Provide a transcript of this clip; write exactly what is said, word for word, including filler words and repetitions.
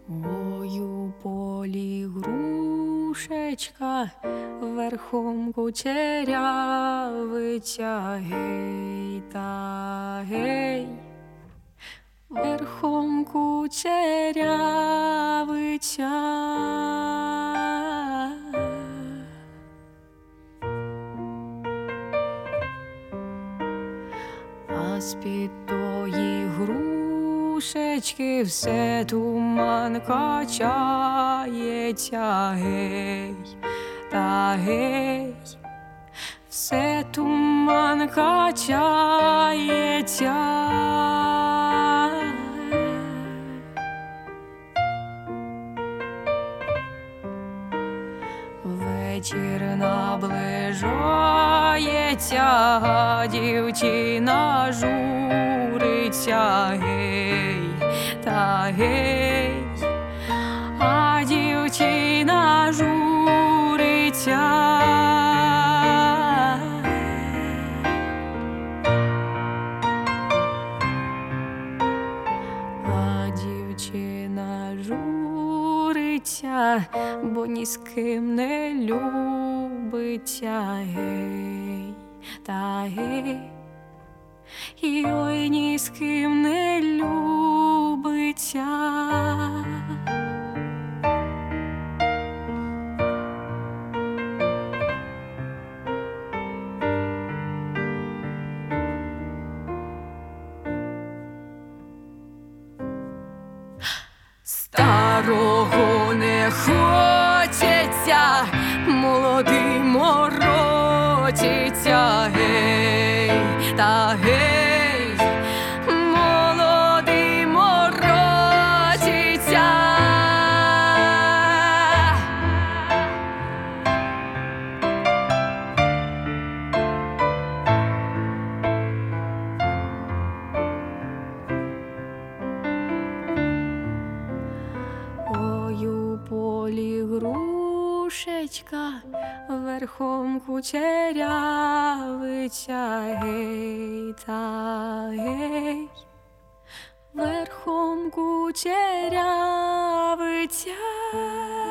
Ой, у полі грушечка, верхом кучерявиця, гей та гей, верхом кучерявиця. А з-під тої грушечки все туман качається, гей та гей, все туман качається. Вечір наближається, а дівчина журиться, гей та гей, а дівчина журиться. А дівчина журиться, бо ні з ким не любиться, гей та гей, і ой, ні з ким не любиться. Старого не хочеться, молодим морочиться, гей та гей, молодим морочиться. Ой, у полі грушечка, верхом кучерявиця, гей та гей, верхом кучерявиця.